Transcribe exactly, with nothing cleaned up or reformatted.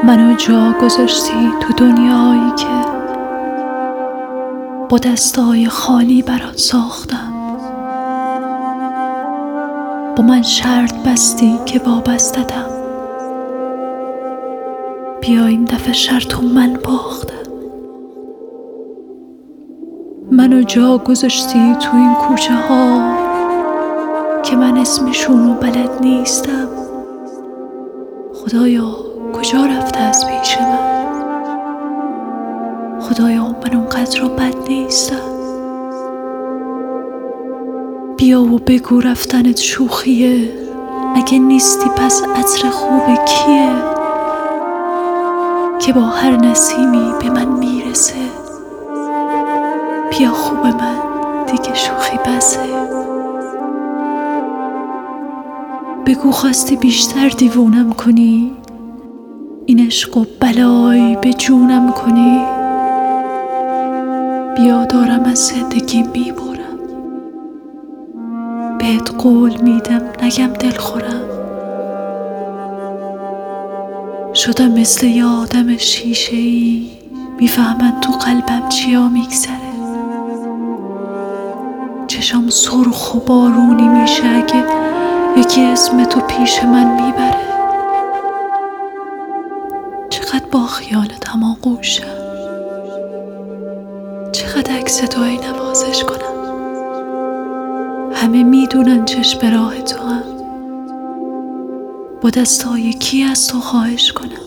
منو جا گذاشتی تو دنیایی که با دستای خالی برات ساختم. با من شرط بستی که وابستتم، بیا این دفعه شرطو من باختم. منو جا گذاشتی تو این کوچه ها که من اسمشونو بلد نیستم. خدایا کجا رفته از پیش من؟ خدایا من اونقدر رو بد نیستم. بیا و بگو رفتنت شوخیه، اگه نیستی پس عطر خوب کیه که با هر نسیمی به من میرسه؟ بیا خوب من دیگه شوخی بسه. بگو خواستی بیشتر دیوونم کنی، این عشق و بلایی به جونم کنی. بیا دارم از زندگی میبرم، بهت قول میدم نگم دل خورم. شدم مثل یه آدم شیشه‌ای، میفهمن تو قلبم چیا میگذره. چشام سرخ و بارونی میشه اگه یکی اسم تو پیش من میبره. چقدر با خیالت هماغوشم، چقدر عکس توی نوازش کنم. همه میدونن چشم راه تو هم، با دستای کی از تو خواهش کنم.